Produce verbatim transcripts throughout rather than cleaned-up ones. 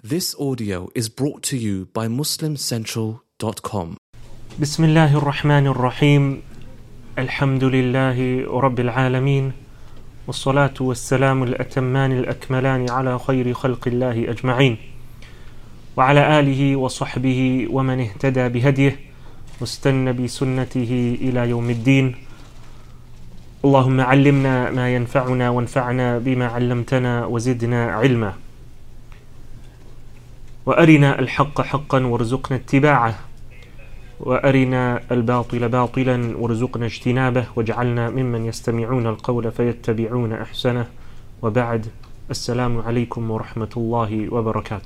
This audio is brought to you by muslim central dot com. بسم الله الرحمن الرحيم الحمد لله رب العالمين والصلاة والسلام الأتمان الأكملان على خير خلق الله أجمعين وعلى آله وصحبه ومن اهتدى بهديه واستنى بسنته إلى يوم الدين. اللهم علمنا ما ينفعنا وانفعنا بما علمتنا وزدنا علما وأرنا الحق حقا وارزقنا اتباعه وأرنا الباطل باطلا وارزقنا اجتنابه واجعلنا ممن يستمعون القول فيتبعون أحسنه. وبعد، السلام عليكم ورحمة الله وبركاته.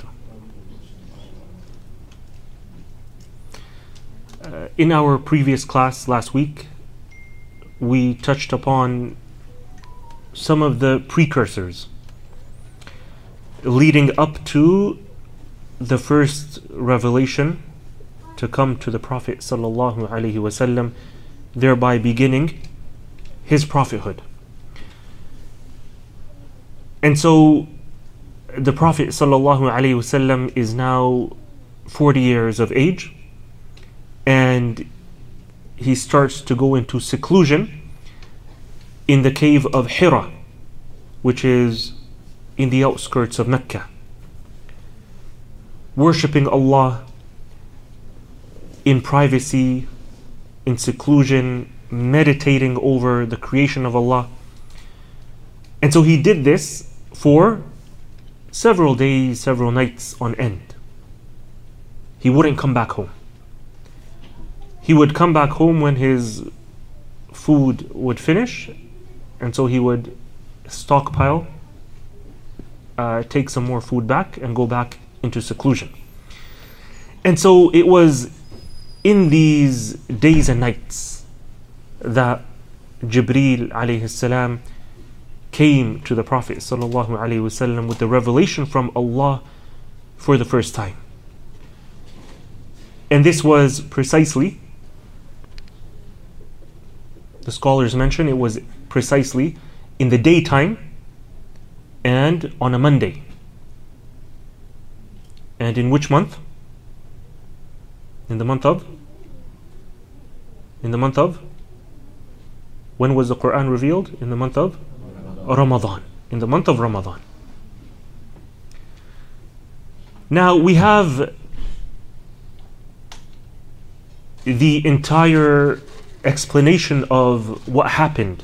Uh, in our previous class last week, we touched upon some of the precursors leading up to the first revelation to come to the Prophet sallallahu alaihi wasallam, thereby beginning his prophethood. And so the Prophet sallallahu alaihi wasallam is now forty years of age, and he starts to go into seclusion in the cave of Hira, which is in the outskirts of Mecca, worshipping Allah in privacy, in seclusion, meditating over the creation of Allah. And so he did this for several days, several nights on end. He wouldn't come back home. He would come back home when his food would finish, and so he would stockpile, uh, take some more food back, and go back into seclusion. And so it was in these days and nights that Jibreel alayhi salam came to the Prophet sallallahu alayhi wasallam with the revelation from Allah for the first time. And this was precisely, the scholars mention, it was precisely in the daytime and on a Monday. And in which month? In the month of? In the month of? When was the Quran revealed? In the month of? Ramadan. In the month of Ramadan. Now we have the entire explanation of what happened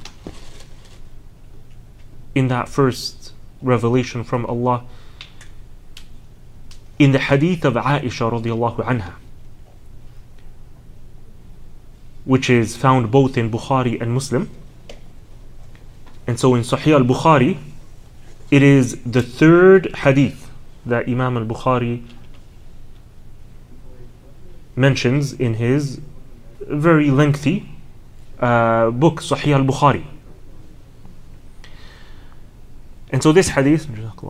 in that first revelation from Allah in the hadith of Aisha radiallahu anha, which is found both in Bukhari and Muslim. And so in Sahih al-Bukhari, it is the third hadith that Imam al-Bukhari mentions in his very lengthy uh, book, Sahih al-Bukhari. And so this hadith,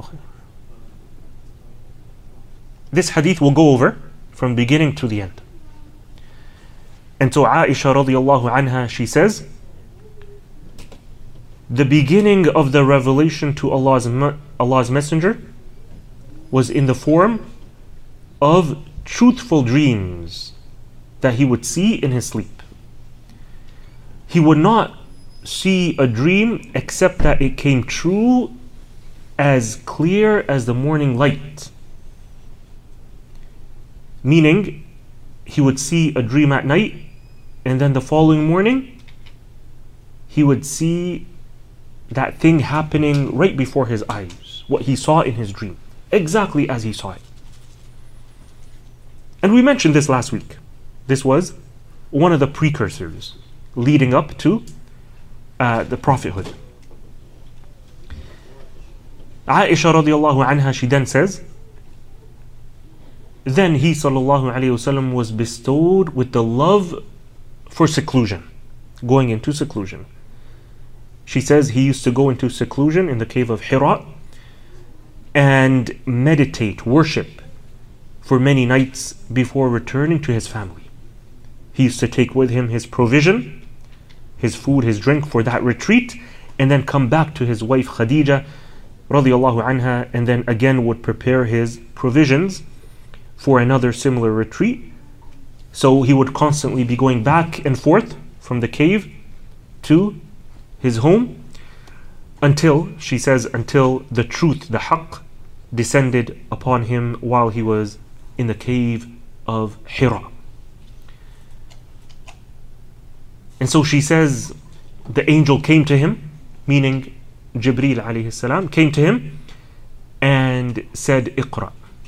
this hadith will go over from beginning to the end. And so Aisha radiallahu anha, she says, the beginning of the revelation to Allah's, Allah's messenger was in the form of truthful dreams that he would see in his sleep. He would not see a dream except that it came true as clear as the morning light. Meaning, he would see a dream at night, and then the following morning, he would see that thing happening right before his eyes, what he saw in his dream, exactly as he saw it. And we mentioned this last week. This was one of the precursors leading up to uh, the prophethood. Aisha radiallahu anha, she then says, then he sallallahu alayhi wasallam was bestowed with the love for seclusion, going into seclusion. She says he used to go into seclusion in the cave of Hira and meditate, worship for many nights before returning to his family. He used to take with him his provision, his food, his drink for that retreat, and then come back to his wife Khadija radiallahu anha, and then again would prepare his provisions for another similar retreat. So he would constantly be going back and forth from the cave to his home until, she says, until the truth, the haqq, descended upon him while he was in the cave of Hira. And so she says, the angel came to him, meaning Jibreel alayhi salam, came to him and said, Iqra.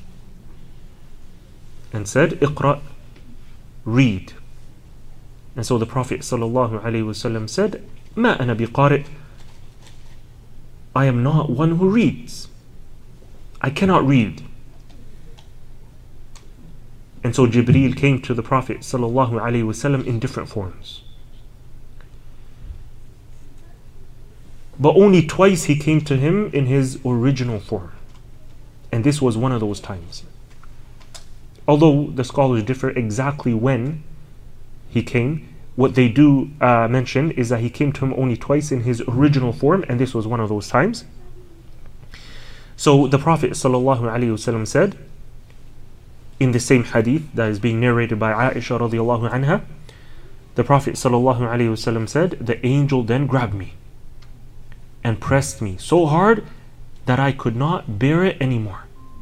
And said, Iqra, read. And so the Prophet sallallahu alayhi wasallam said, Ma ana biqari', I am not one who reads. I cannot read. And so Jibreel came to the Prophet sallallahu alayhi wasallam in different forms. But only twice he came to him in his original form. And this was one of those times. Although the scholars differ exactly when he came, what they do uh, mention is that he came to him only twice in his original form, and this was one of those times. So the Prophet ﷺ said, in the same hadith that is being narrated by Aisha radiallahu anha, the Prophet ﷺ said, the angel then grabbed me and pressed me so hard that I could not bear it anymore.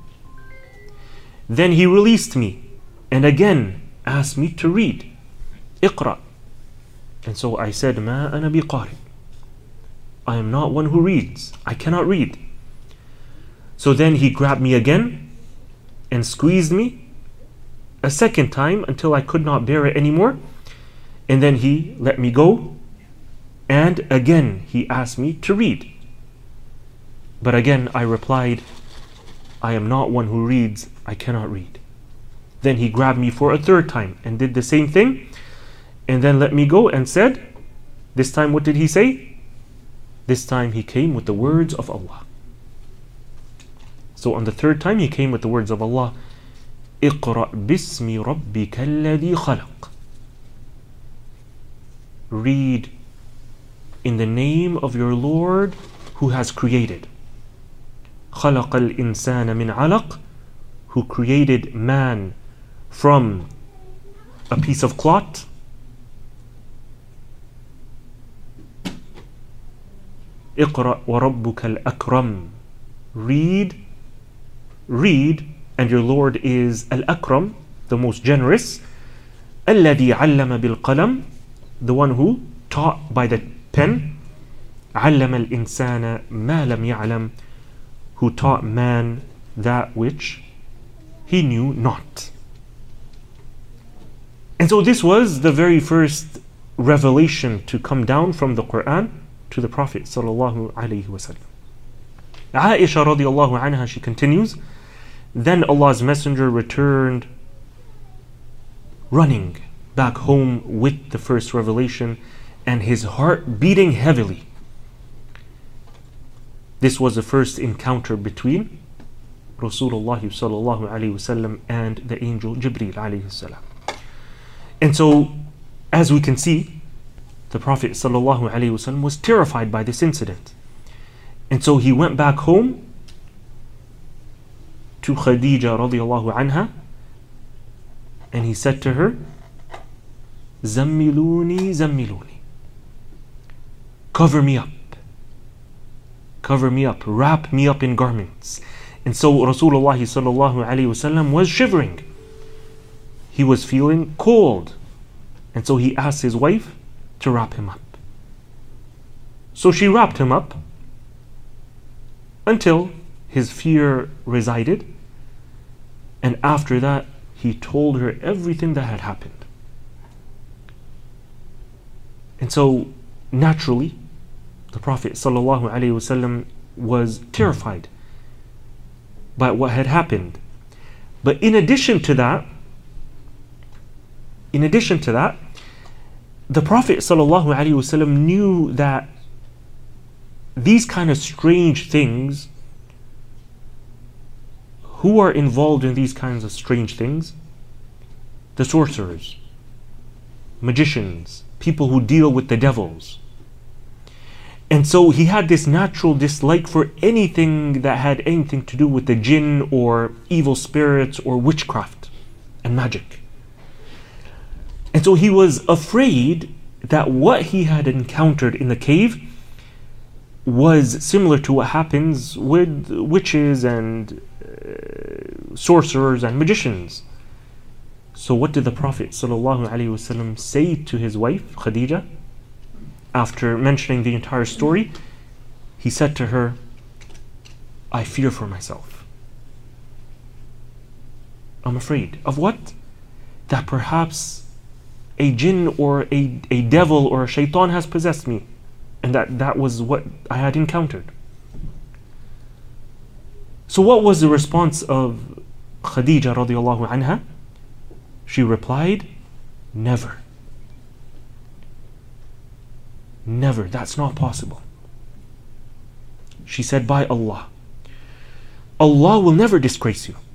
Then he released me and again asked me to read, Iqra. And so I said, Ma ana biqari, I am not one who reads. I cannot read. So then he grabbed me again and squeezed me a second time until I could not bear it anymore. And then he let me go. And again he asked me to read. But again I replied, I am not one who reads. I cannot read. Then he grabbed me for a third time and did the same thing. And then let me go and said, this time what did he say? This time he came with the words of Allah. So on the third time he came with the words of Allah, Iqra bismi rabbika alladhi khalaq. Read in the name of your Lord who has created. خلق الإنسان من علق, who created man from a piece of cloth. اقرأ وربك الأكرم. Read, read, and your Lord is Al-Akram, the most generous. الذي علم بالقلم, the one who taught by the pen. علم الإنسان ما لم يعلم, who taught man that which he knew not. And so this was the very first revelation to come down from the Quran to the Prophet sallallahu alaihi wasallam. Aisha radiallahu anha, she continues, then Allah's Messenger returned running back home with the first revelation and his heart beating heavily. This was the first encounter between Rasulullah sallallahu alaihi wasallam and the angel Jibreel alayhi salam. And so, as we can see, the Prophet sallallahu alaihi wasallam was terrified by this incident. And so he went back home to Khadija radiallahu anha, and he said to her, Zammiluni, zammiluni. Cover me up. Cover me up. Wrap me up in garments. And so Rasulullah sallallahu alaihi wasallam was shivering. He was feeling cold. And so he asked his wife to wrap him up. So she wrapped him up until his fear resided. And after that, he told her everything that had happened. And so, naturally, the Prophet sallallahu alaihi wasallam was terrified by what had happened. But in addition to that, in addition to that, the Prophet sallallahu alaihi wasallam knew that these kind of strange things, who are involved in these kinds of strange things? The sorcerers, magicians, people who deal with the devils. And so he had this natural dislike for anything that had anything to do with the jinn or evil spirits or witchcraft and magic. And so he was afraid that what he had encountered in the cave was similar to what happens with witches and uh, sorcerers and magicians. So what did the Prophet ﷺ say to his wife Khadija after mentioning the entire story? He said to her, I fear for myself. I'm afraid. Of what? That perhaps a jinn or a, a devil or a shaitan has possessed me. And that, that was what I had encountered. So what was the response of Khadija radiallahu anha? She replied, never. Never. That's not possible. She said, by Allah, Allah will never disgrace you.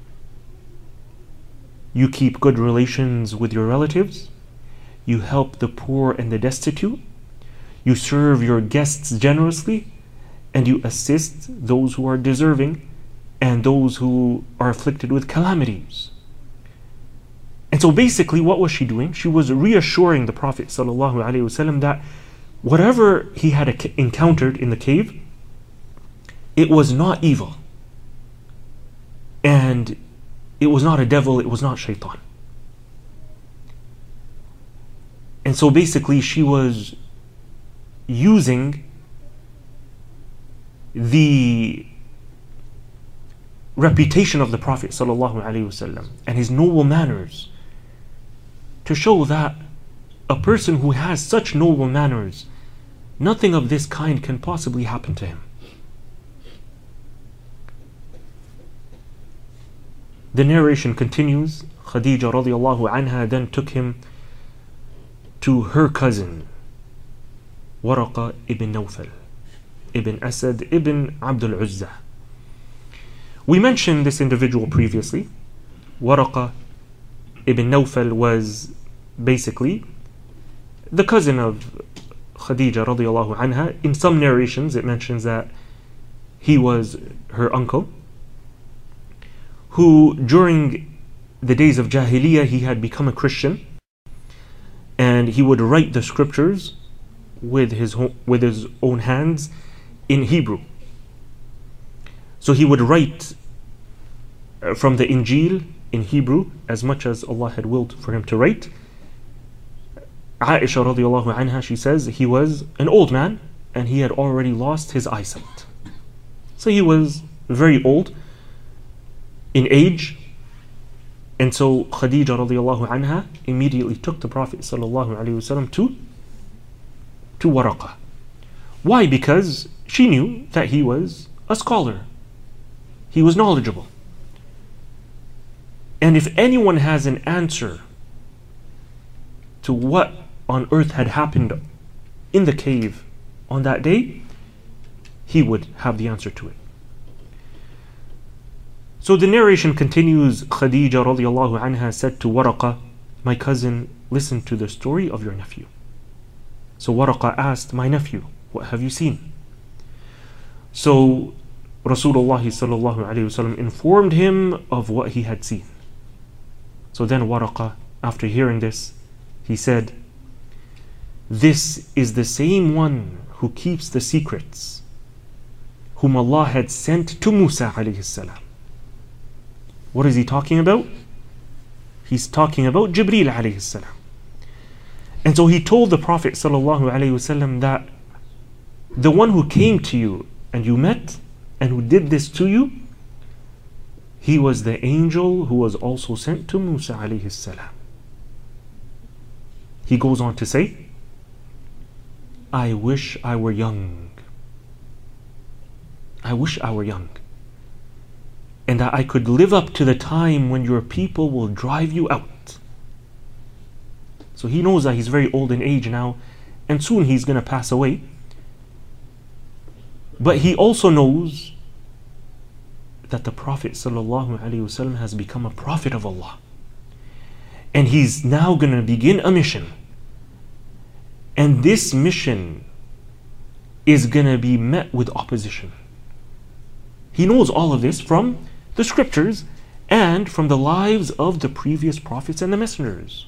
You keep good relations with your relatives. You help the poor and the destitute. You serve your guests generously, and you assist those who are deserving and those who are afflicted with calamities. And so basically, what was she doing? She was reassuring the Prophet ﷺ that whatever he had encountered in the cave, it was not evil. And it was not a devil, it was not shaitan. And so basically, she was using the reputation of the Prophet ﷺ and his noble manners to show that a person who has such noble manners, nothing of this kind can possibly happen to him. The narration continues. Khadija radiallahu anha then took him to her cousin Waraqa ibn Nawfal ibn Asad ibn Abdul Uzza. We mentioned this individual previously. Waraqa ibn Nawfal was basically the cousin of Khadija radiallahu anha. In some narrations it mentions that he was her uncle, who during the days of Jahiliyyah he had become a Christian, and he would write the scriptures with his with his own hands in Hebrew. So he would write from the Injil in Hebrew as much as Allah had willed for him to write. Aisha radiallahu anha, she says he was an old man and he had already lost his eyesight. So he was very old in age. And so Khadija radiallahu anha immediately took the Prophet sallallahu alaihi wasallam to to Waraqa. Why? Because she knew that he was a scholar. He was knowledgeable. And if anyone has an answer to what on earth had happened in the cave on that day, he would have the answer to it. So the narration continues. Khadija radiallahu anha said to Waraqa, my cousin, listen to the story of your nephew. So Waraqa asked, my nephew, what have you seen? So Rasulullah sallallahu alayhi wasallam informed him of what he had seen. So then Waraqa, after hearing this, he said, this is the same one who keeps the secrets, whom Allah had sent to Musa alayhi salam. What is he talking about? He's talking about Jibreel alayhi salam. And so he told the Prophet sallallahu alayhi wasallam that the one who came to you and you met and who did this to you, he was the angel who was also sent to Musa alayhi salam. He goes on to say, I wish I were young. I wish I were young. And that I could live up to the time when your people will drive you out. So he knows that he's very old in age now, and soon he's going to pass away. But he also knows that the Prophet ﷺ has become a prophet of Allah. And he's now going to begin a mission. And this mission is going to be met with opposition. He knows all of this from the scriptures and from the lives of the previous prophets and the messengers.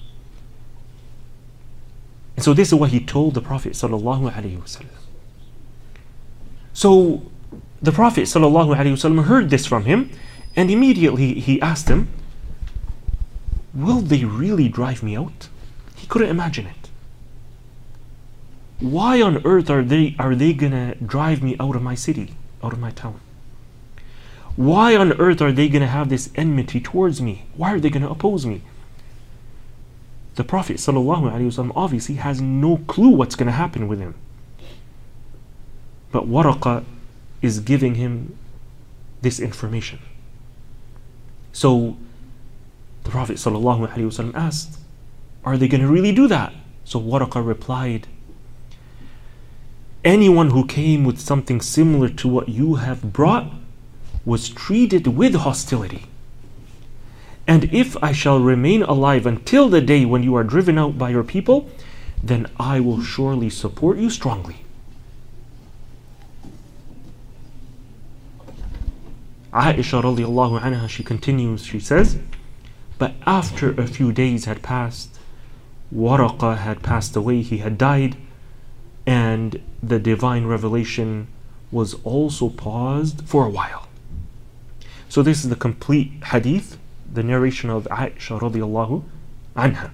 And so this is what he told the Prophet sallallahu alaihi wasallam. So the Prophet sallallahu alaihi wasallam heard this from him, and immediately he asked him, will they really drive me out? He couldn't imagine it. Why on earth are they are they gonna drive me out of my city, out of my town? Why on earth are they gonna have this enmity towards me? Why are they gonna oppose me? The Prophet sallallahu alaihi wasallam obviously has no clue what's gonna happen with him. But Waraqa is giving him this information. So the Prophet sallallahu alaihi wasallam asked, are they gonna really do that? So Waraqa replied, anyone who came with something similar to what you have brought was treated with hostility. And if I shall remain alive until the day when you are driven out by your people, then I will surely support you strongly. Aisha radiallahu anha, she continues, she says, but after a few days had passed, Waraqa had passed away, he had died, and the divine revelation was also paused for a while. So this is the complete hadith, the narration of Aisha radiallahu anha.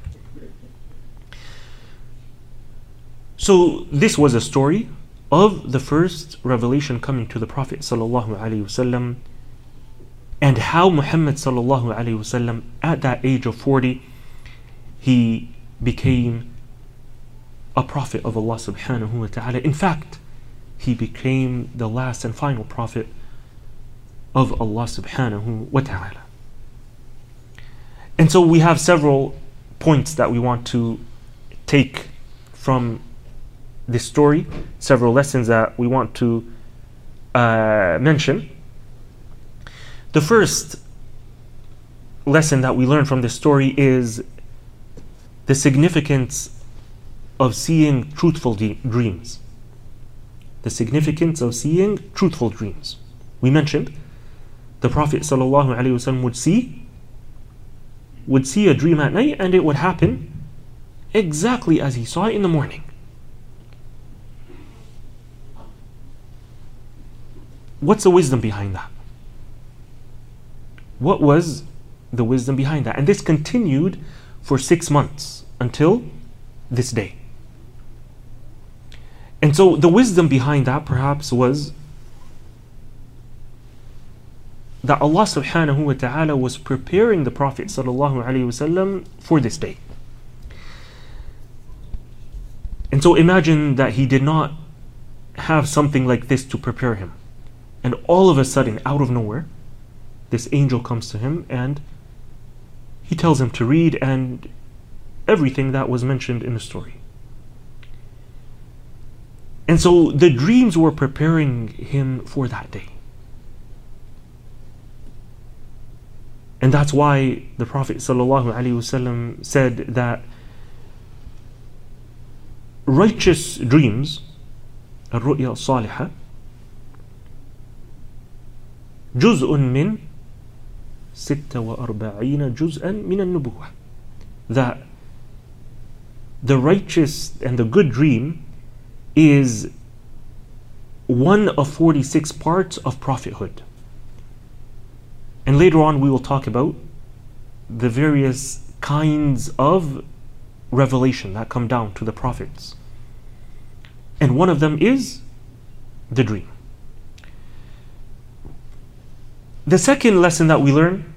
So this was a story of the first revelation coming to the Prophet sallallahu alaihi wasallam, and how Muhammad sallallahu alaihi wasallam at that age of forty, he became a prophet of Allah subhanahu wa ta'ala. In fact, he became the last and final prophet of Allah subhanahu wa ta'ala. And so we have several points that we want to take from this story, several lessons that we want to uh, mention. The first lesson that we learn from this story is the significance of seeing truthful de- dreams. The significance of seeing truthful dreams. We mentioned the Prophet sallallahu alaihi wasallam would see would see a dream at night, and it would happen exactly as he saw it in the morning. What's the wisdom behind that? What was the wisdom behind that? And this continued for six months until this day. And so the wisdom behind that perhaps was that Allah subhanahu wa ta'ala was preparing the Prophet sallallahu alaihi wasallam for this day. And so imagine that he did not have something like this to prepare him. And all of a sudden, out of nowhere, this angel comes to him and he tells him to read and everything that was mentioned in the story. And so the dreams were preparing him for that day. And that's why the Prophet sallallahu alaihi wasallam said that righteous dreams, الرؤيا الصالحة, جزء من ستة وأربعين جزءا من النبوة. That the righteous and the good dream is one of forty-six parts of prophethood. And later on we will talk about the various kinds of revelation that come down to the prophets. And one of them is the dream. The second lesson that we learn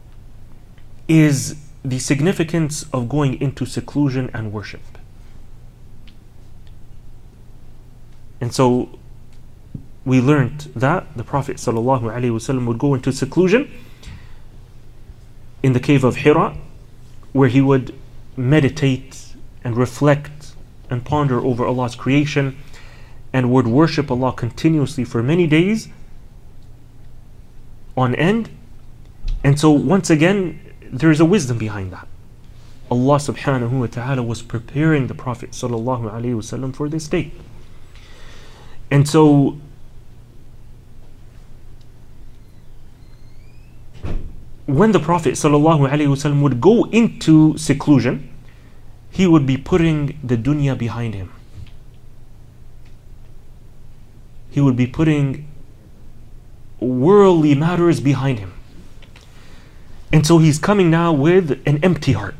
is the significance of going into seclusion and worship. And so we learned that the Prophet ﷺ would go into seclusion in the cave of Hira, where he would meditate and reflect and ponder over Allah's creation and would worship Allah continuously for many days on end. And so once again, there is a wisdom behind that. Allah subhanahu wa ta'ala was preparing the Prophet sallallahu alaihi wasallam for this day. And so when the Prophet ﷺ would go into seclusion, he would be putting the dunya behind him. He would be putting worldly matters behind him. And so he's coming now with an empty heart.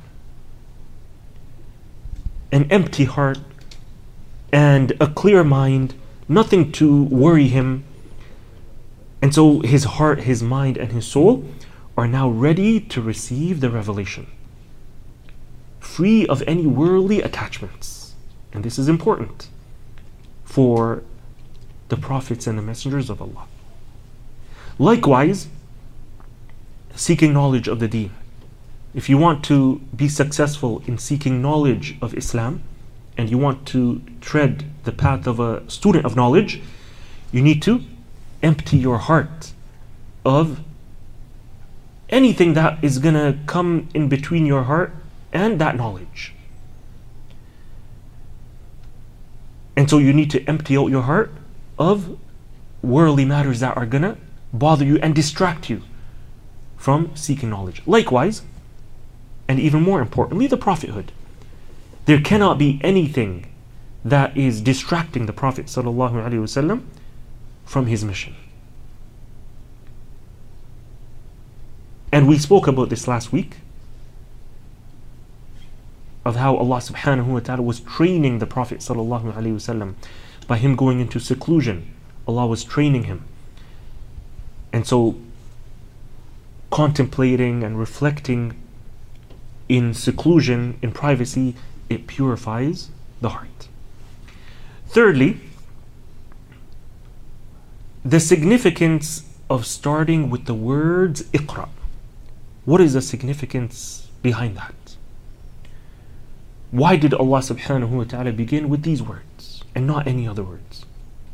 An empty heart and a clear mind, nothing to worry him. And so his heart, his mind, and his soul are now ready to receive the revelation, free of any worldly attachments. And this is important for the prophets and the messengers of Allah. Likewise, seeking knowledge of the deen. If you want to be successful in seeking knowledge of Islam, and you want to tread the path of a student of knowledge, you need to empty your heart of anything that is going to come in between your heart and that knowledge. And so you need to empty out your heart of worldly matters that are going to bother you and distract you from seeking knowledge. Likewise, and even more importantly, the prophethood. There cannot be anything that is distracting the Prophet ﷺ from his mission. And we spoke about this last week, of how Allah subhanahu wa ta'ala was training the Prophet ﷺ by him going into seclusion. Allah was training him. And so contemplating and reflecting in seclusion, in privacy, it purifies the heart. Thirdly, the significance of starting with the words Iqra. What is the significance behind that? Why did Allah subhanahu wa ta'ala begin with these words and not any other words?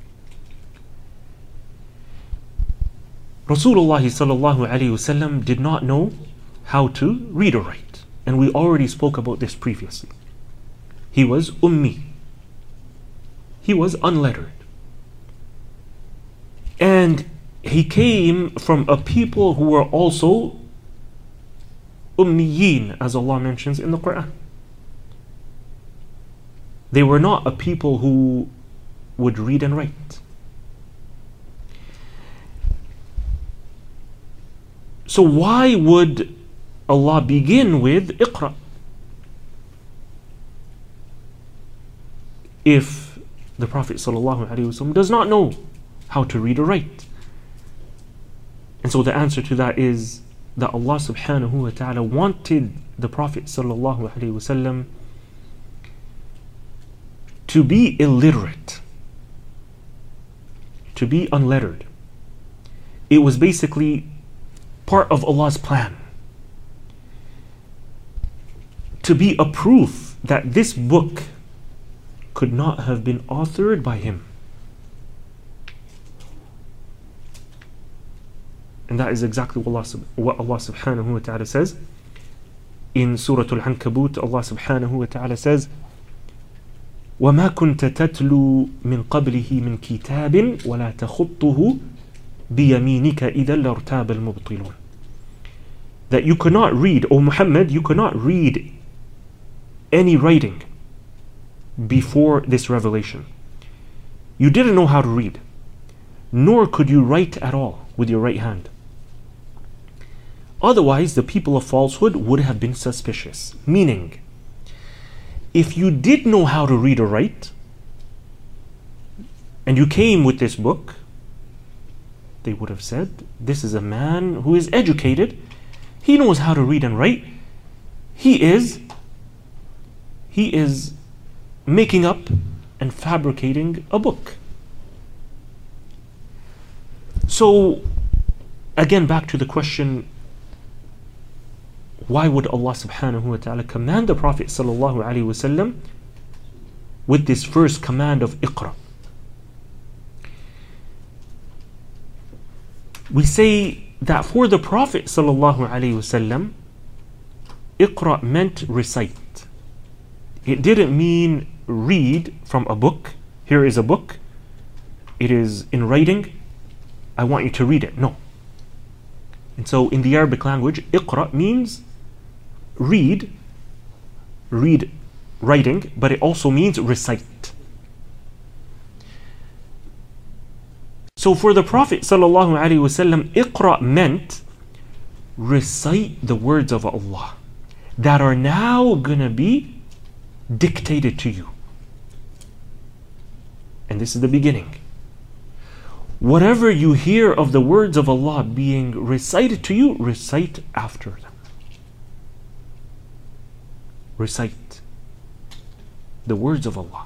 Rasulullah sallallahu alayhi wasallam did not know how to read or write, and we already spoke about this previously. He was ummi. He was unlettered. And he came from a people who were also ummiyin, as Allah mentions in the Quran. They were not a people who would read and write. So why would Allah begin with Iqra? If the Prophet ﷺ does not know how to read or write. And so the answer to that is that Allah subhanahu wa ta'ala wanted the Prophet ﷺ to be illiterate, to be unlettered. It was basically part of Allah's plan to be a proof that this book could not have been authored by him. And that is exactly what Allah, what Allah subhanahu wa ta'ala says in Surah Al-Ankabut. Allah subhanahu wa ta'ala says, وَمَا كُنْتَ تَتْلُو مِنْ قَبْلِهِ مِنْ كِتَابٍ وَلَا تَخُطُّهُ بِيَمِينِكَ إِذَا لَارْتَابَ الْمُبْطِلُونَ. That you could not read, O Muhammad, you could not read any writing before this revelation. You didn't know how to read, nor could you write at all with your right hand. Otherwise, the people of falsehood would have been suspicious. Meaning, if you did know how to read or write, and you came with this book, they would have said, this is a man who is educated, he knows how to read and write, he is he is making up and fabricating a book. So again, back to the question, why would Allah subhanahu wa ta'ala command the Prophet sallallahu alaihi wasallam with this first command of Iqra? We say that for the Prophet sallallahu alaihi wasallam, Iqra meant recite. It didn't mean read from a book. Here is a book. it is in writing, I want you to read it. No. And so in the Arabic language, iqra means read, read writing, but it also means recite. So for the Prophet sallallahu alaihi wasallam, iqra meant recite the words of Allah that are now gonna be dictated to you. And this is the beginning. Whatever you hear of the words of Allah being recited to you, recite after them. Recite the words of Allah.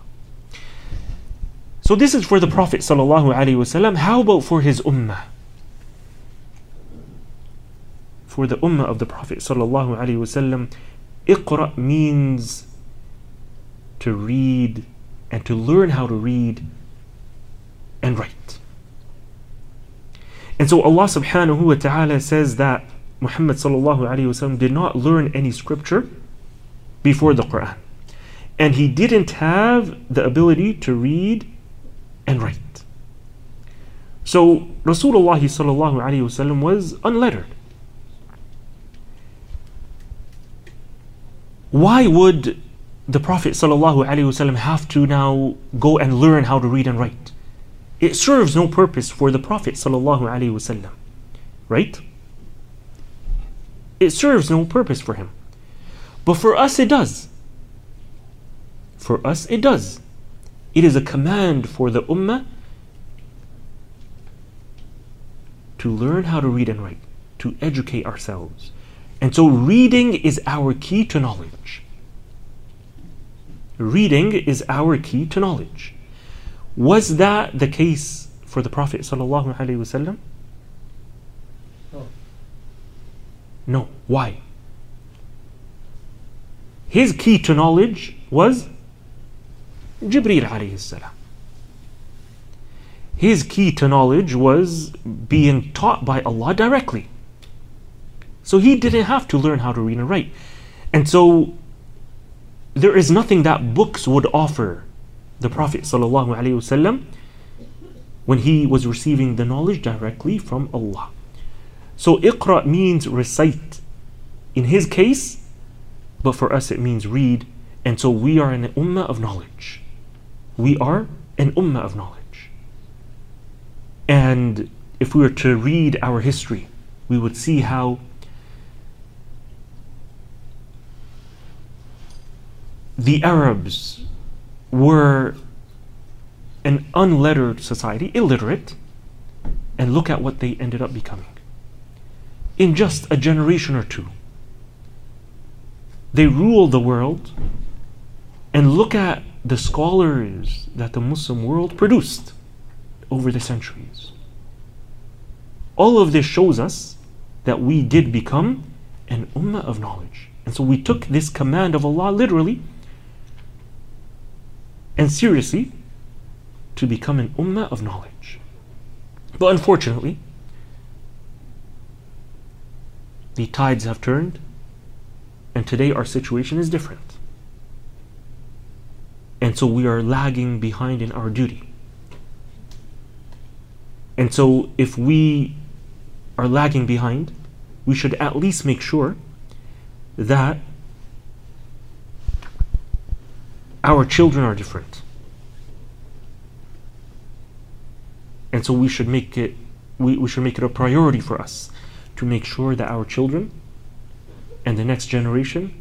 So this is for the Prophet sallallahu alaihi wasallam. How about for his ummah? For the ummah of the Prophet sallallahu alaihi wasallam, iqra means to read and to learn how to read and write. And so Allah subhanahu wa ta'ala says that Muhammad sallallahu alaihi wasallam did not learn any scripture before the Quran. And he didn't have the ability to read and write. So Rasulullah sallallahu alaihi wasallam was unlettered. Why would the Prophet sallallahu alaihi wasallam have to now go and learn how to read and write? It serves no purpose for the Prophet sallallahu alaihi wasallam, right? It serves no purpose for him. But for us it does. For us it does. It is a command for the ummah to learn how to read and write, to educate ourselves. And so reading is our key to knowledge. Reading is our key to knowledge. Was that the case for the Prophet sallallahu alaihi wasallam? No. No. Why? His key to knowledge was Jibreel alayhi salam. His key to knowledge was being taught by Allah directly. So he didn't have to learn how to read and write. And so there is nothing that books would offer the Prophet sallallahu alaihi wasallam when he was receiving the knowledge directly from Allah. So iqra means recite in his case, but for us it means read. And so we are an ummah of knowledge. We are an ummah of knowledge. And if we were to read our history, we would see how the Arabs were an unlettered society, illiterate, and look at what they ended up becoming. In just a generation or two, they ruled the world, and look at the scholars that the Muslim world produced over the centuries. All of this shows us that we did become an ummah of knowledge. And so we took this command of Allah literally and seriously to become an ummah of knowledge. But unfortunately, the tides have turned, and today our situation is different. And so we are lagging behind in our duty. And so if we are lagging behind, we should at least make sure that our children are different. And so we should make it we, we should make it a priority for us to make sure that our children and the next generation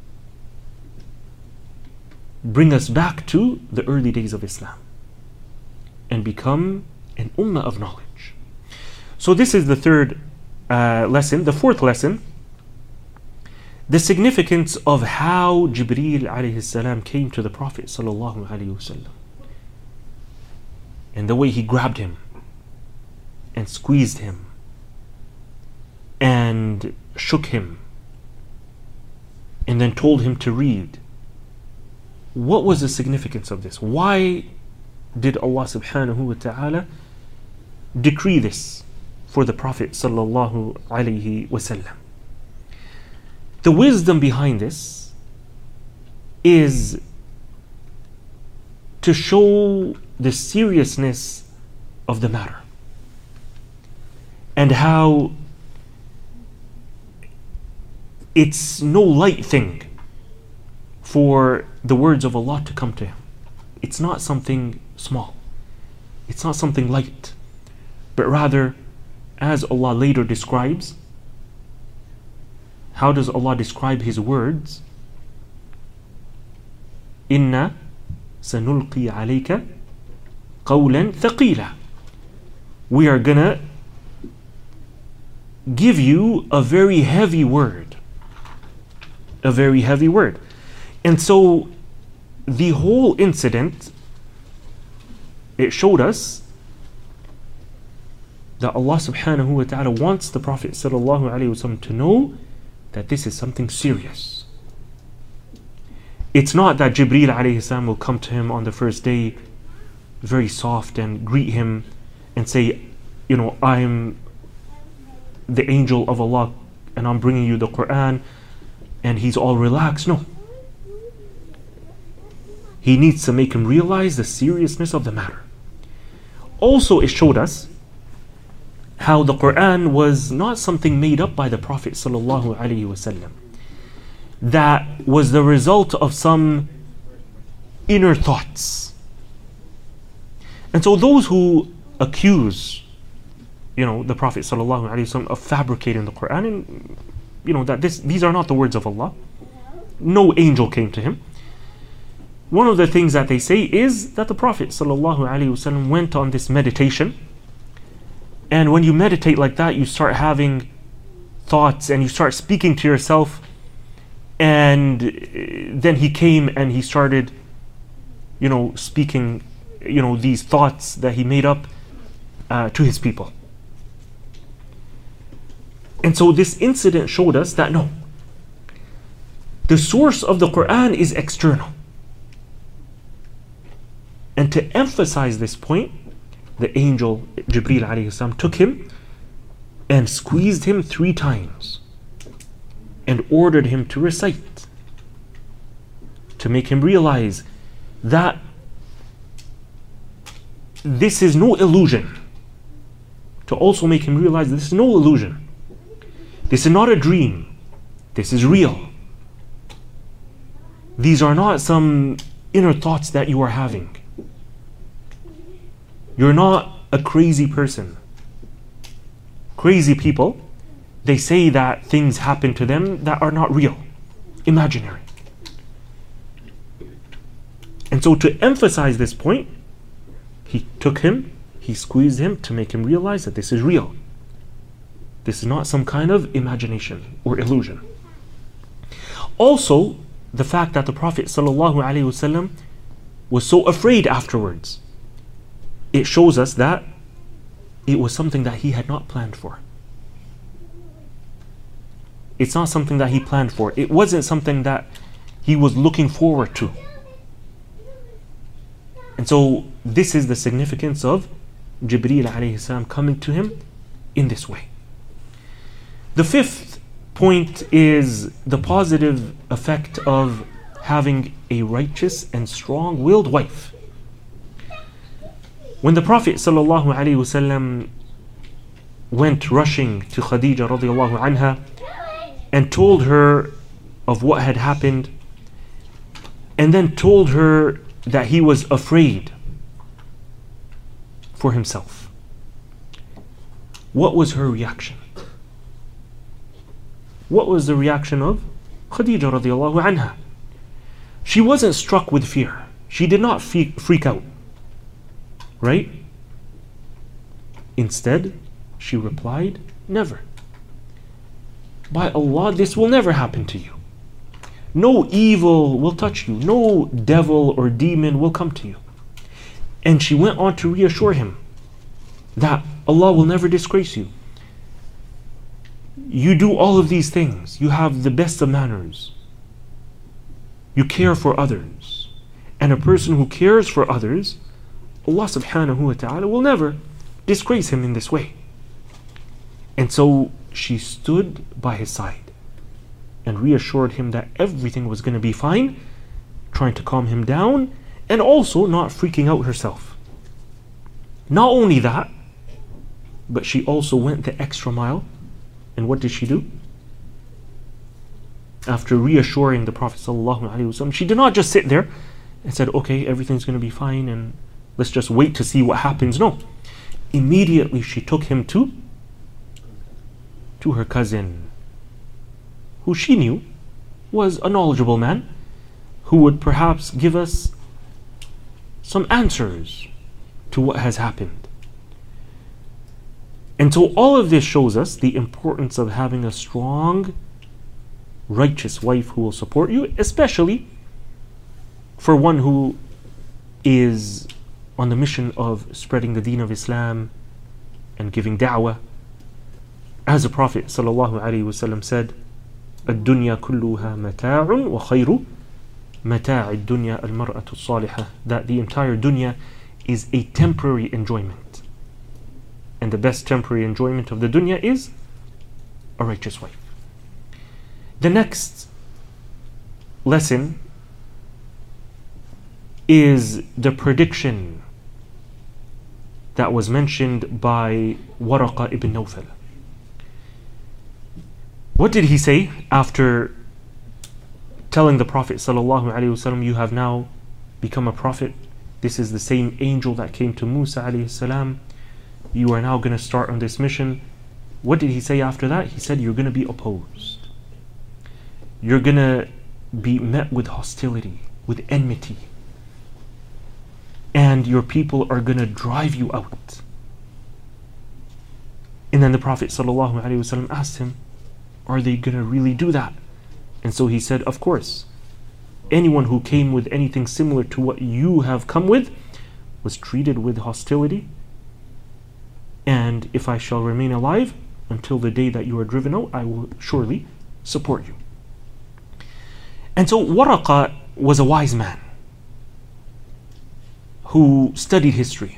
bring us back to the early days of Islam and become an ummah of knowledge. So this is the third uh, lesson. The fourth lesson, the significance of how Jibreel alayhi salam came to the Prophet sallallahu alayhi wasallam, and the way he grabbed him and squeezed him and shook him and then told him to read. What was the significance of this? Why did Allah subhanahu wa ta'ala decree this for the Prophet sallallahu alayhi wasallam? The wisdom behind this is to show the seriousness of the matter, and how it's no light thing for the words of Allah to come to him. It's not something small. It's not something light. But rather, as Allah later describes, how does Allah describe His words? Inna sanulqi alayka qawlan thaqila. We are gonna give you a very heavy word. A very heavy word. And so the whole incident, it showed us that Allah subhanahu wa ta'ala wants the Prophet sallallahu alaihi wasallam to know that this is something serious. It's not that Jibreel alayhi salam will come to him on the first day very soft and greet him and say, you know, I'm the angel of Allah and I'm bringing you the Quran, and he's all relaxed. No. He needs to make him realize the seriousness of the matter. Also, it showed us how the Quran was not something made up by the Prophet sallallahu alaihi wasallam. That was the result of some inner thoughts. And so those who accuse, you know, the Prophet sallallahu alaihi wasallam of fabricating the Quran, and you know that this these are not the words of Allah. No angel came to him. One of the things that they say is that the Prophet ﷺ went on this meditation, and when you meditate like that, you start having thoughts and you start speaking to yourself, and then he came and he started, you know, speaking, you know, these thoughts that he made up uh, to his people. And so this incident showed us that no, the source of the Quran is external. And to emphasize this point, the angel Jibreel alayhi salam took him and squeezed him three times and ordered him to recite, to make him realize that this is no illusion, to also make him realize this is no illusion, this is not a dream, this is real. These are not some inner thoughts that you are having. You're not a crazy person. Crazy people, they say that things happen to them that are not real, imaginary. And so to emphasize this point, he took him, he squeezed him to make him realize that this is real. This is not some kind of imagination or illusion. Also, the fact that the Prophet ﷺ was so afraid afterwards, it shows us that it was something that he had not planned for. It's not something that he planned for. It wasn't something that he was looking forward to. And so this is the significance of Jibreel alayhi salam coming to him in this way. The fifth point is the positive effect of having a righteous and strong-willed wife. When the Prophet sallallahu alaihi wasallam went rushing to Khadija radiallahu anha and told her of what had happened, and then told her that he was afraid for himself, what was her reaction? What was the reaction of Khadija radiallahu anha? She wasn't struck with fear. She did not freak out. Right? Instead, she replied, never. By Allah, this will never happen to you. No evil will touch you. No devil or demon will come to you. And she went on to reassure him that Allah will never disgrace you. You do all of these things. You have the best of manners. You care for others. And a person who cares for others, Allah subhanahu wa ta'ala will never disgrace him in this way. And so she stood by his side and reassured him that everything was going to be fine, trying to calm him down and also not freaking out herself. Not only that, but she also went the extra mile. And what did she do? After reassuring the Prophet ﷺ, she did not just sit there and said, okay, everything's going to be fine and let's just wait to see what happens. No. Immediately she took him to, to her cousin, who she knew was a knowledgeable man who would perhaps give us some answers to what has happened. And so all of this shows us the importance of having a strong, righteous wife who will support you, especially for one who is on the mission of spreading the deen of Islam and giving da'wah. As the Prophet ﷺ said, الدنيا كلها متاع وخير متاع الدنيا المرأة الصالحة, that the entire dunya is a temporary enjoyment, and the best temporary enjoyment of the dunya is a righteous wife. The next lesson is the prediction that was mentioned by Waraqa ibn Nawfal. What did he say after telling the Prophet ﷺ, you have now become a prophet? This is the same angel that came to Musa alayhi salam. You are now going to start on this mission. What did he say after that? He said, you're going to be opposed. You're going to be met with hostility, with enmity. And your people are going to drive you out. And then the Prophet ﷺ asked him, are they going to really do that? And so he said, of course. Anyone who came with anything similar to what you have come with was treated with hostility. And if I shall remain alive until the day that you are driven out, I will surely support you. And so Waraqa was a wise man who studied history.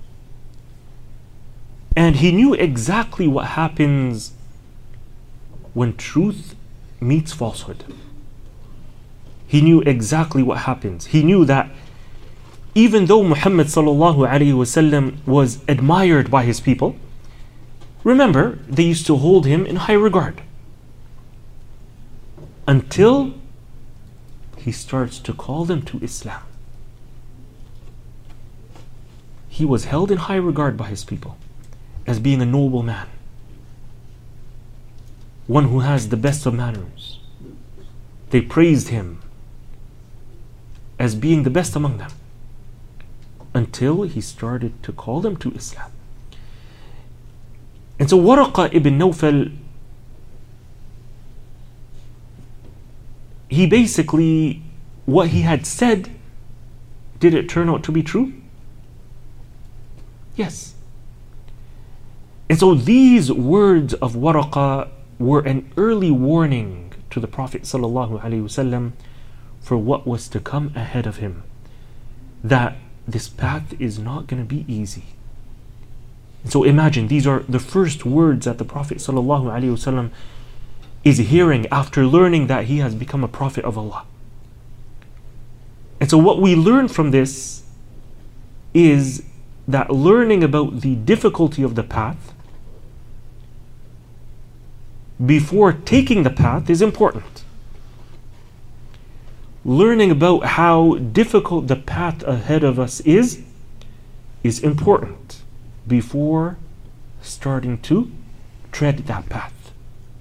And he knew exactly what happens when truth meets falsehood. He knew exactly what happens. He knew that even though Muhammad sallallahu alaihi wasallam was admired by his people, remember, they used to hold him in high regard until he starts to call them to Islam. He was held in high regard by his people as being a noble man, one who has the best of manners. They praised him as being the best among them until he started to call them to Islam. And so Waraqa ibn Nawfal, he basically, what he had said, did it turn out to be true? Yes. And so these words of Waraqa were an early warning to the Prophet ﷺ for what was to come ahead of him, that this path is not going to be easy. And so imagine, these are the first words that the Prophet ﷺ is hearing after learning that he has become a prophet of Allah. And so what we learn from this is that learning about the difficulty of the path before taking the path is important. Learning about how difficult the path ahead of us is is important before starting to tread that path.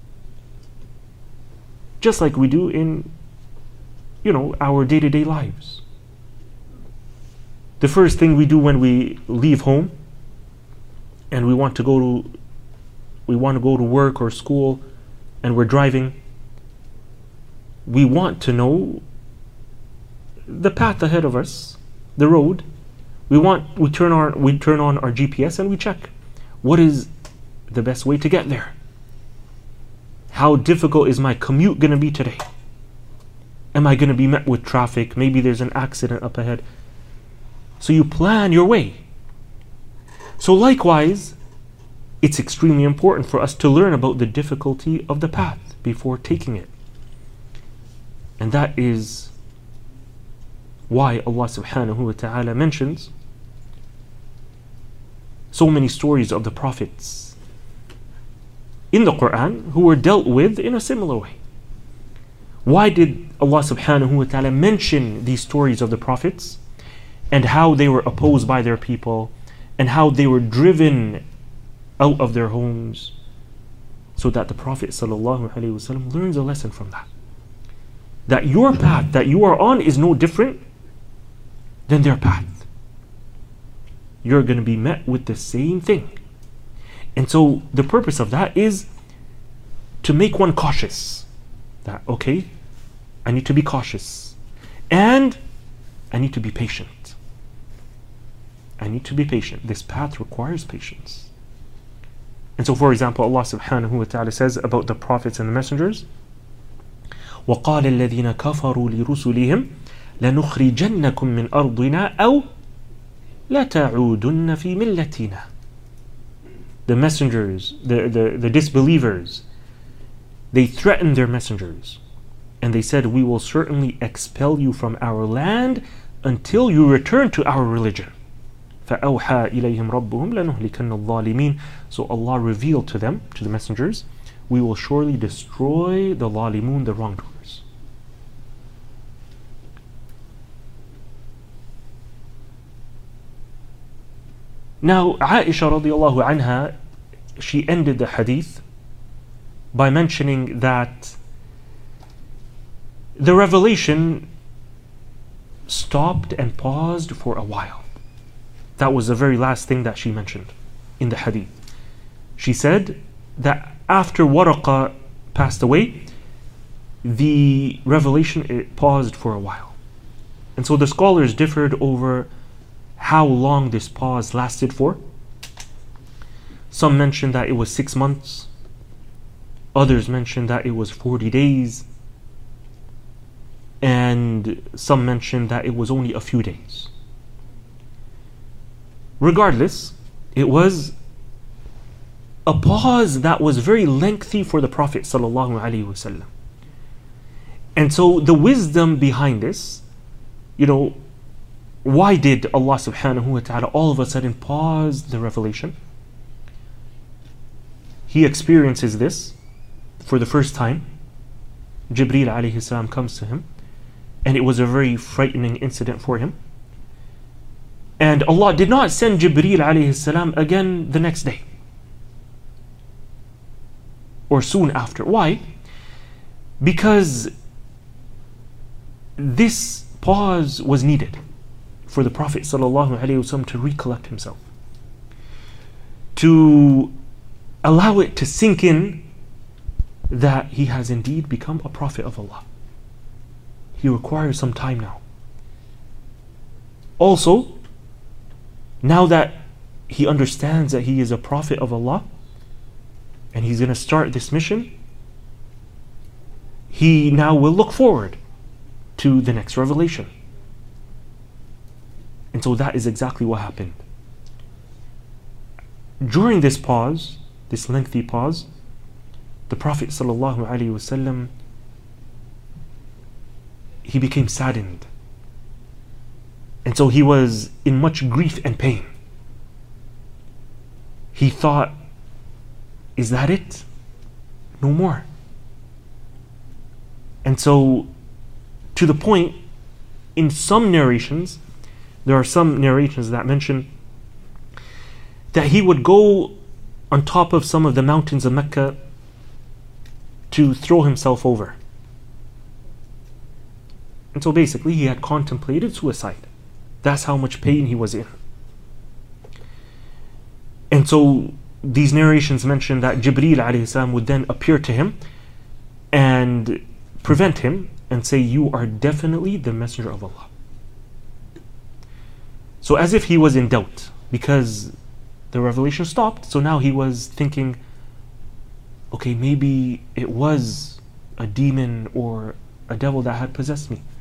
Just like we do in, you know, our day-to-day lives. The first thing we do when we leave home and we want to go to we want to go to work or school and we're driving, we want to know the path ahead of us, the road. We want we turn on we turn on our G P S and we check what is the best way to get there. How difficult is my commute going to be today? Am I going to be met with traffic? Maybe there's an accident up ahead. So you plan your way. So likewise, it's extremely important for us to learn about the difficulty of the path before taking it. And that is why Allah subhanahu wa ta'ala mentions so many stories of the prophets in the Quran who were dealt with in a similar way. Why did Allah subhanahu wa ta'ala mention these stories of the prophets and how they were opposed by their people and how they were driven out of their homes? So that the Prophet sallallahu alaihi wasallam learns a lesson from that. That your path that you are on is no different than their path. You're going to be met with the same thing. And so the purpose of that is to make one cautious. That, okay, I need to be cautious. And I need to be patient. I need to be patient. This path requires patience. And so, for example, Allah subhanahu wa ta'ala says about the prophets and the messengers, وَقَالَ الَّذِينَ كَفَرُوا لِرُسُلِهِمْ لَنُخْرِجَنَّكُمْ مِنْ أَرْضِنَا أَوْ لَتَعُودُنَّ فِي مِلَّتِنَا. The messengers, the, the, the disbelievers, they threatened their messengers. And they said, we will certainly expel you from our land until you return to our religion. فَأَوْحَى إِلَيْهِمْ رَبُّهُمْ لَنُهْلِكَنَّ الظَّالِمِينَ. So Allah revealed to them, to the messengers, we will surely destroy the ظالمون, the wrongdoers. Now, Aisha radiallahu anha, she ended the hadith by mentioning that the revelation stopped and paused for a while. That was the very last thing that she mentioned in the hadith. She said that after Waraqa passed away, the revelation it paused for a while. And so the scholars differed over how long this pause lasted for. Some mentioned that it was six months. Others mentioned that it was forty days. And some mentioned that it was only a few days. Regardless, it was a pause that was very lengthy for the Prophet sallallahu alaihi wasallam. And so the wisdom behind this, you know, why did Allah subhanahu wa ta'ala all of a sudden pause the revelation? He experiences this for the first time. Jibreel alayhi salam comes to him, and it was a very frightening incident for him. And Allah did not send Jibreel alayhi salam again the next day or soon after. Why? Because this pause was needed for the Prophet sallallahu alaihi wasallam to recollect himself, to allow it to sink in that he has indeed become a prophet of Allah. He requires some time now. Also, now that he understands that he is a prophet of Allah and he's going to start this mission, he now will look forward to the next revelation. And so that is exactly what happened. During this pause, this lengthy pause, the Prophet sallallahu alaihi wasallam, he became saddened. And so he was in much grief and pain. He thought, is that it? No more. And so, to the point, in some narrations, there are some narrations that mention that he would go on top of some of the mountains of Mecca to throw himself over. And so basically he had contemplated suicide. That's how much pain he was in. And so these narrations mention that Jibreel alayhi salam would then appear to him and prevent him and say, you are definitely the messenger of Allah. So as if he was in doubt, because the revelation stopped, so now he was thinking, okay, maybe it was a demon or a devil that had possessed me,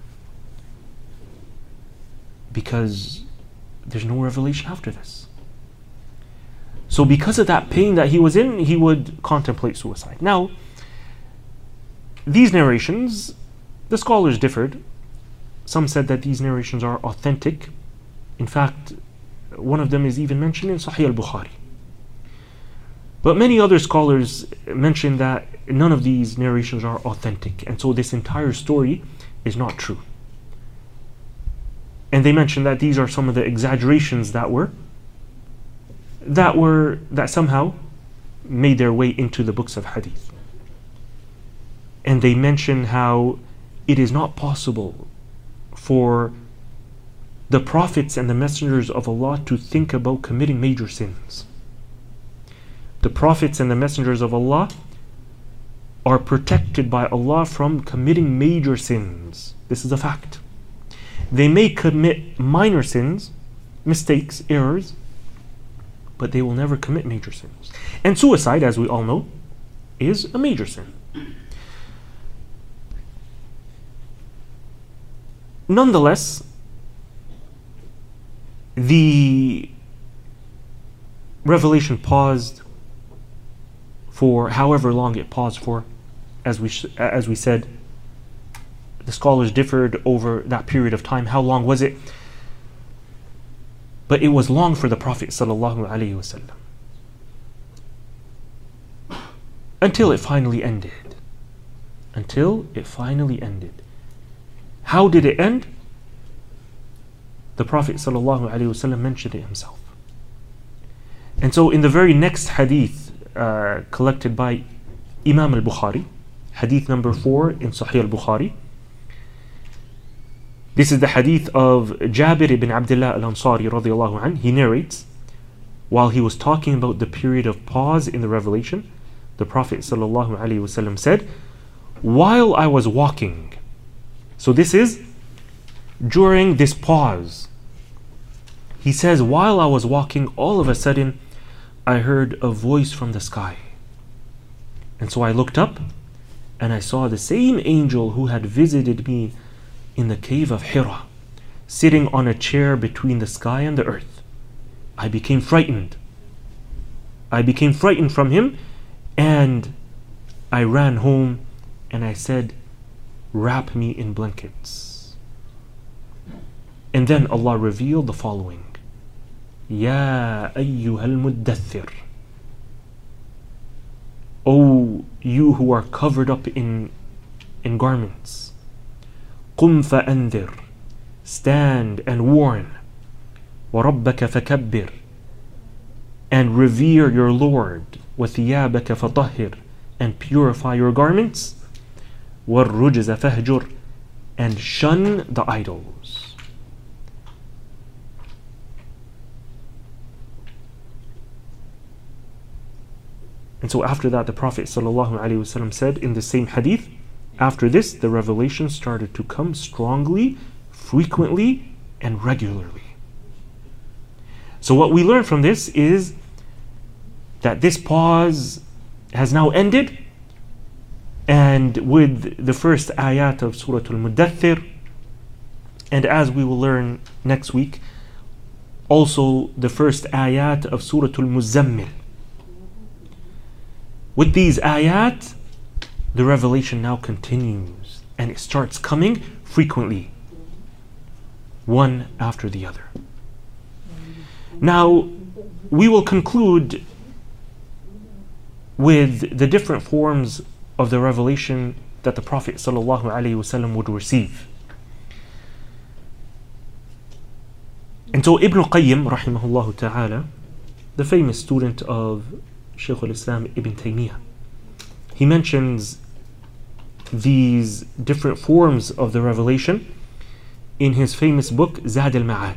because there's no revelation after this. So because of that pain that he was in, he would contemplate suicide. Now, these narrations, the scholars differed. Some said that these narrations are authentic. In fact, one of them is even mentioned in Sahih al-Bukhari. But many other scholars mention that none of these narrations are authentic, and so this entire story is not true. And they mention that these are some of the exaggerations that were that were that somehow made their way into the books of hadith. And they mention how it is not possible for the prophets and the messengers of Allah to think about committing major sins. The prophets and the messengers of Allah are protected by Allah from committing major sins. This is a fact. They may commit minor sins, mistakes, errors, but they will never commit major sins. And suicide, as we all know, is a major sin. Nonetheless, the revelation paused for however long it paused for. As we sh- as we said, the scholars differed over that period of time. How long was it? But it was long for the Prophet sallallahu alaihi wasallam, until it finally ended. Until it finally ended. How did it end? The Prophet sallallahu alaihi wasallam mentioned it himself. And so in the very next hadith uh, collected by Imam al-Bukhari, hadith number four in Sahih al-Bukhari, this is the hadith of Jabir ibn Abdullah al-Ansari radiyallahu anh. He narrates, while he was talking about the period of pause in the revelation, the Prophet sallallahu alaihi wasallam said, while I was walking, so this is during this pause, he says, while I was walking, all of a sudden I heard a voice from the sky. And so I looked up and I saw the same angel who had visited me in the cave of Hira, sitting on a chair between the sky and the earth. I became frightened. I became frightened from him, and I ran home and I said, wrap me in blankets. And then Allah revealed the following: Ya ayyuhal muddathir, O you who are covered up in, in garments, Qum fa'andir, stand and warn, وَرَبَّكَ فَكَبِّرْ, and revere your Lord, وَثِيَابَكَ فَطَهِّرْ, and purify your garments, وَالرُّجْزَ فَهْجُرْ, and shun the idols. And so after that, the Prophet ﷺ said in the same hadith, after this, the revelation started to come strongly, frequently, and regularly. So what we learn from this is that this pause has now ended, and with the first ayat of Surah Al-Muddathir, and as we will learn next week, also the first ayat of Surah Al-Muzammil. With these ayat, the revelation now continues, and it starts coming frequently, one after the other. Now, we will conclude with the different forms of the revelation that the Prophet ﷺ would receive. And so Ibn Qayyim, rahimahullah ta'ala, the famous student of Shaykh al-Islam Ibn Taymiyyah, he mentions these different forms of the revelation in his famous book Zad al-Ma'ad.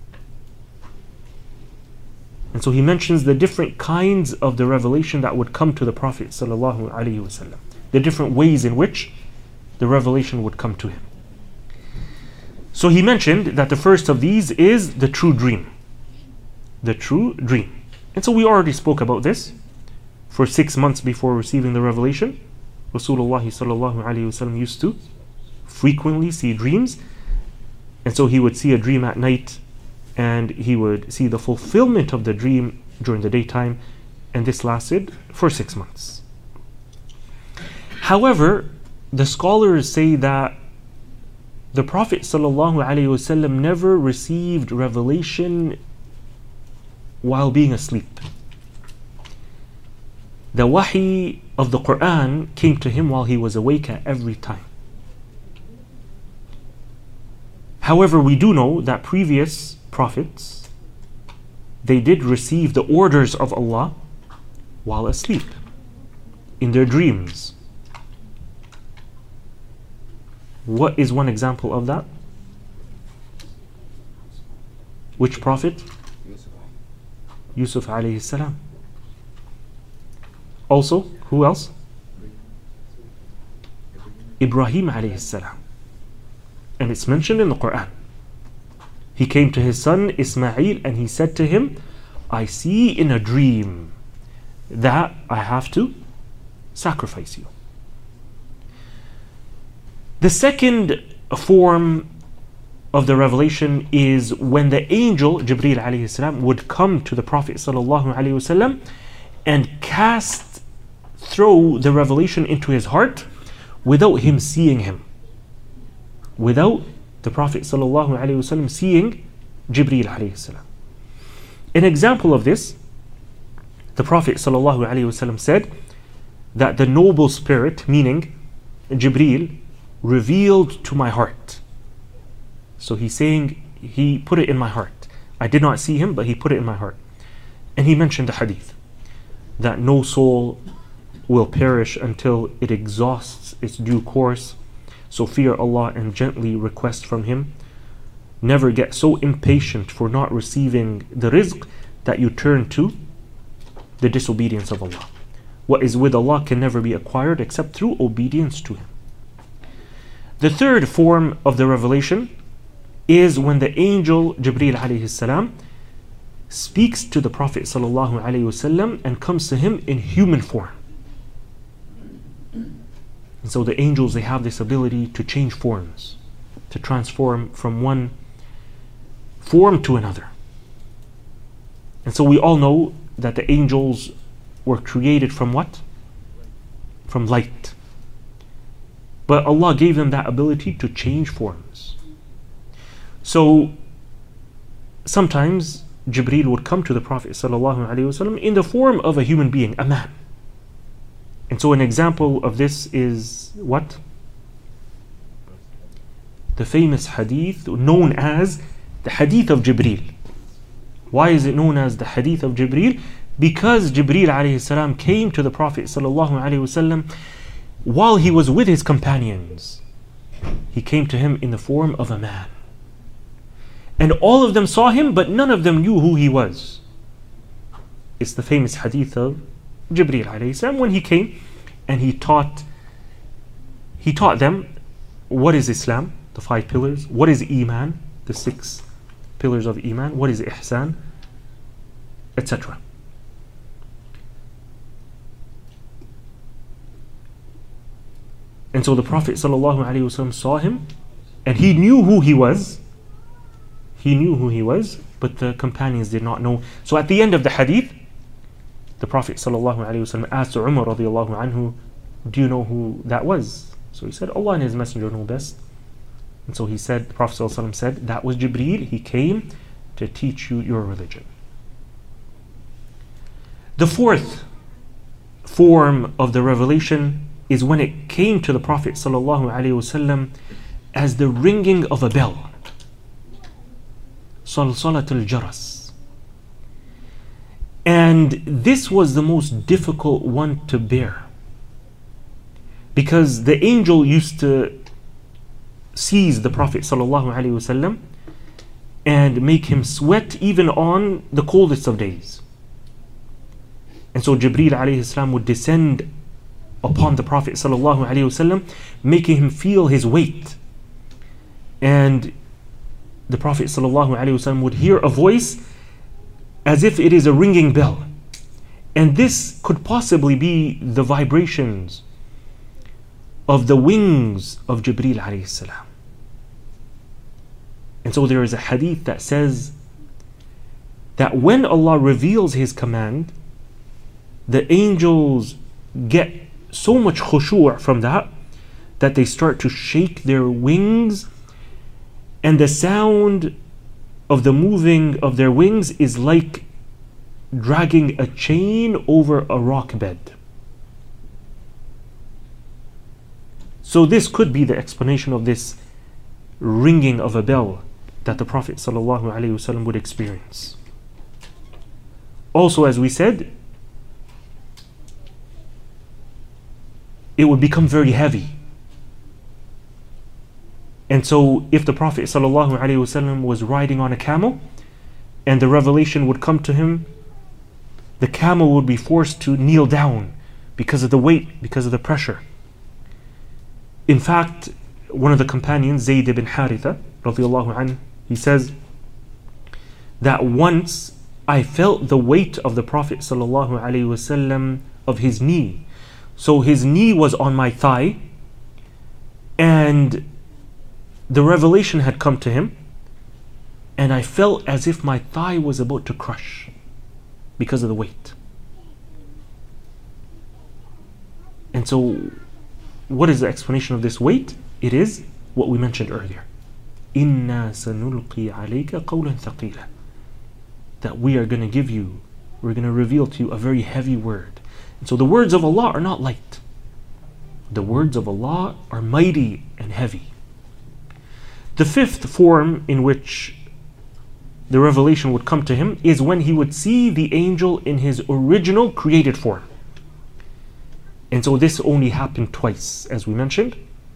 And so he mentions the different kinds of the revelation that would come to the Prophet sallallahu alaihi wasallam, the different ways in which the revelation would come to him. So he mentioned that the first of these is the true dream. The true dream. And so we already spoke about this. For six months before receiving the revelation, Rasulullah sallallahu alaihi wasallam used to frequently see dreams. And so he would see a dream at night, and he would see the fulfillment of the dream during the daytime, and this lasted for six months. However, the scholars say that the Prophet sallallahu alaihi wasallam never received revelation while being asleep. The wahi of the Quran came to him while he was awake at every time. However, we do know that previous prophets, they did receive the orders of Allah while asleep, in their dreams. What is one example of that? Which prophet? Yusuf alayhi salam. Also, who else? Ibrahim alayhi salam. And it's mentioned in the Quran. He came to his son Ismail and he said to him, I see in a dream that I have to sacrifice you. The second form of the revelation is when the angel Jibreel alayhi salam would come to the Prophet sallallahu alayhi wasallam and cast, throw the revelation into his heart without him seeing him. Without the Prophet sallallahu alayhi wasallam seeing Jibreel alayhi salam. An example of this, the Prophet sallallahu alayhi wasallam said that the noble spirit, meaning Jibreel, revealed to my heart. So he's saying he put it in my heart. I did not see him, but he put it in my heart. And he mentioned the hadith that no soul will perish until it exhausts its due course. So fear Allah and gently request from Him. Never get so impatient for not receiving the rizq that you turn to the disobedience of Allah. What is with Allah can never be acquired except through obedience to Him. The third form of the revelation is when the angel Jibreel alayhi salam speaks to the Prophet sallallahu alayhi wasallam and comes to him in human form. And so the angels, they have this ability to change forms, to transform from one form to another. And so we all know that the angels were created from what? From light. But Allah gave them that ability to change forms. So sometimes Jibreel would come to the Prophet ﷺ in the form of a human being, a man. And so an example of this is what? The famous hadith known as the hadith of Jibreel. Why is it known as the hadith of Jibreel? Because Jibreel alayhi salam came to the Prophet sallallahu alayhi wasallam while he was with his companions. He came to him in the form of a man. And all of them saw him, but none of them knew who he was. It's the famous hadith of Jibreel alayhi salam when he came and he taught he taught them what is Islam, the five pillars, what is Iman, the six pillars of Iman, what is Ihsan, et cetera. And so the Prophet sallallahu alaihi wasallam saw him and he knew who he was. He knew who he was, but the companions did not know. So at the end of the hadith, the Prophet sallallahu alaihi wasallam asked Umar radiallahu anhu, do you know who that was? So he said, Allah and His Messenger know best. And so he said, the Prophet sallallahu alaihi wasallam said, that was Jibreel. He came to teach you your religion. The fourth form of the revelation is when it came to the Prophet sallallahu alaihi wasallam as the ringing of a bell. Salsalat al-jaras. And this was the most difficult one to bear, because the angel used to seize the Prophet sallallahu alaihi wasallam and make him sweat even on the coldest of days. And so Jibreel alayhi salam would descend upon the Prophet sallallahu alaihi wasallam, making him feel his weight. And the Prophet sallallahu alaihi wasallam would hear a voice as if it is a ringing bell. And this could possibly be the vibrations of the wings of Jibreel alayhi salam. And so there is a hadith that says that when Allah reveals His command, the angels get so much khushu' from that that they start to shake their wings, and the sound of the moving of their wings is like dragging a chain over a rock bed. So this could be the explanation of this ringing of a bell that the Prophet ﷺ would experience. Also, as we said, it would become very heavy. And so if the Prophet ﷺ was riding on a camel and the revelation would come to him, the camel would be forced to kneel down because of the weight, because of the pressure. In fact, one of the companions, Zayd ibn Haritha, radiallahu anhu, he says that once I felt the weight of the Prophet sallallahu alaihi wasallam of his knee. So his knee was on my thigh, and the revelation had come to him, and I felt as if my thigh was about to crush because of the weight. And so, what is the explanation of this weight? It is what we mentioned earlier. إِنَّا سَنُلْقِي عَلَيْكَ قَوْلًا ثَقِيلًا. That we are going to give you, we're going to reveal to you a very heavy word. And so the words of Allah are not light. The words of Allah are mighty and heavy. The fifth form in which the revelation would come to him is when he would see the angel in his original created form. And so this only happened twice, as we mentioned.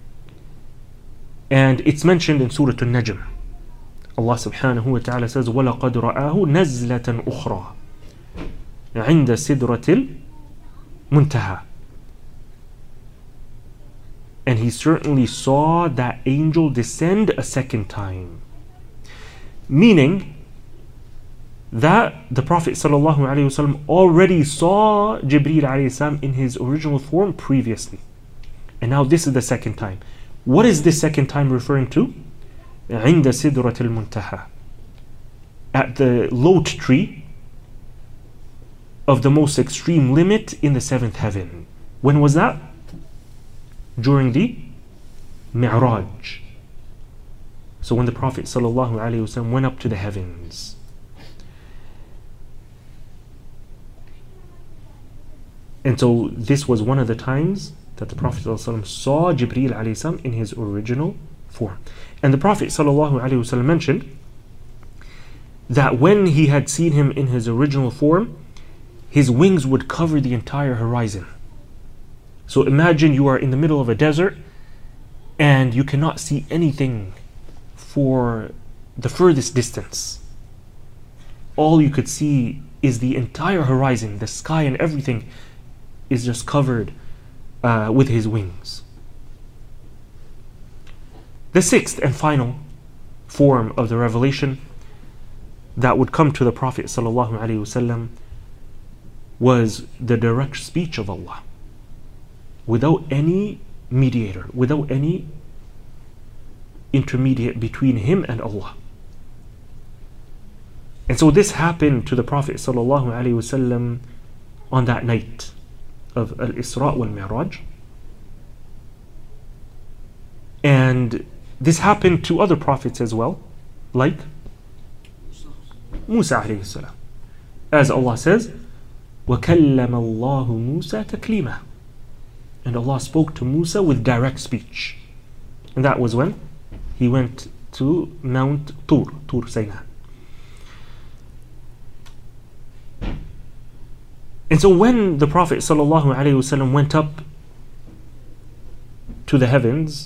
And it's mentioned in Surah An-Najm. Allah subhanahu wa ta'ala says, وَلَقَدْ رَآهُ نَزْلَةً أُخْرَى عِنْدَ سِدْرَةِ الْمُنْتَهَى. And he certainly saw that angel descend a second time. Meaning that the Prophet sallallahu alaihi wasallam already saw Jibreel alayhi salam in his original form previously. And now this is the second time. What is this second time referring to? عند سدرة المنتهى. At the lote tree of the most extreme limit in the seventh heaven. When was that? During the Mi'raj. So when the Prophet sallallahu alaihi wasallam went up to the heavens. And so this was one of the times that the Prophet ﷺ saw Jibreel alayhi salam in his original form. And the Prophet ﷺ mentioned that when he had seen him in his original form, his wings would cover the entire horizon. So imagine you are in the middle of a desert and you cannot see anything for the furthest distance. All you could see is the entire horizon, the sky and everything is just covered uh, with his wings. The sixth and final form of the revelation that would come to the Prophet ﷺ was the direct speech of Allah, without any mediator, without any intermediate between him and Allah. And so this happened to the Prophet ﷺ on that night of Al-Isra wal-Mi'raj. And this happened to other prophets as well, like Musa alayhi salam. As Allah says, وَكَلَّمَ اللَّهُ مُوسَى تَكْلِيمًا. And Allah spoke to Musa with direct speech. And that was when he went to Mount Tur, Tur Sinai. And so when the Prophet ﷺ went up to the heavens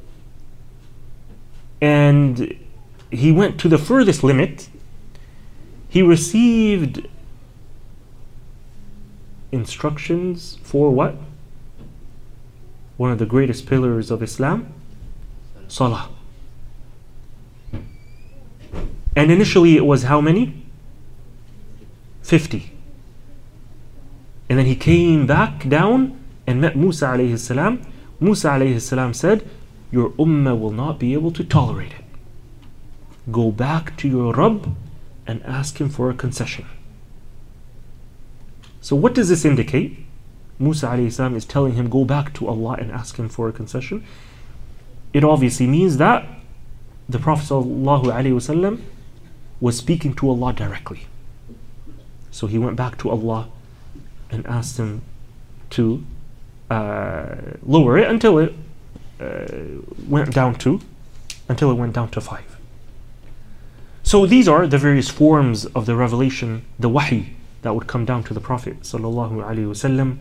and he went to the furthest limit, he received instructions for what? One of the greatest pillars of Islam, Salah. And initially it was how many? fifty. And then he came back down and met Musa alayhi salam. Musa alayhi salam said, your ummah will not be able to tolerate it. Go back to your Rabb and ask him for a concession. So what does this indicate? Musa alayhi salam is telling him, go back to Allah and ask him for a concession. It obviously means that the Prophet sallallahu alaihi wasallam was speaking to Allah directly. So he went back to Allah and asked him to uh, lower it until it uh, went down to until it went down to five. So these are the various forms of the revelation, the wahi that would come down to the Prophet sallallahu alaihi wasallam.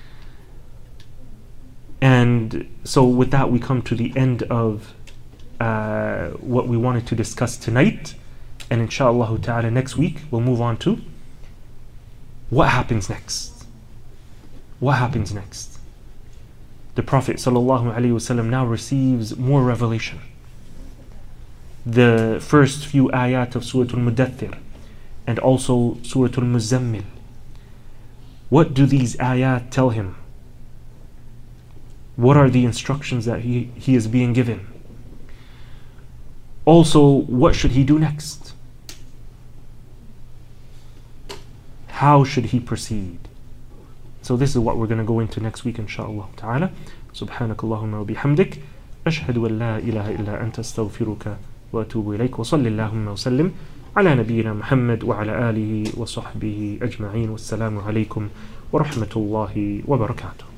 And so with that we come to the end of uh, what we wanted to discuss tonight, and inshallah ta'ala next week we'll move on to what happens next. What happens next? The Prophet sallallahu alaihi wasallam now receives more revelation. The first few ayat of Surah Al-Mudaththir and also Surah Al-Muzammil. What do these ayat tell him? What are the instructions that he, he is being given? Also, what should he do next? How should he proceed? So this is what we're going to go into next week inshallah ta'ala. Subhanakallahumma wa bihamdik. Ashhadu an la ilaha illa anta astaghfiruka wa atubu ilayk. Wa salli Allahumma wa sallim ala nabiyyina Muhammad wa ala alihi wa sahbihi ajma'in. Wassalamu alaykum wa rahmatullahi wa barakatuh.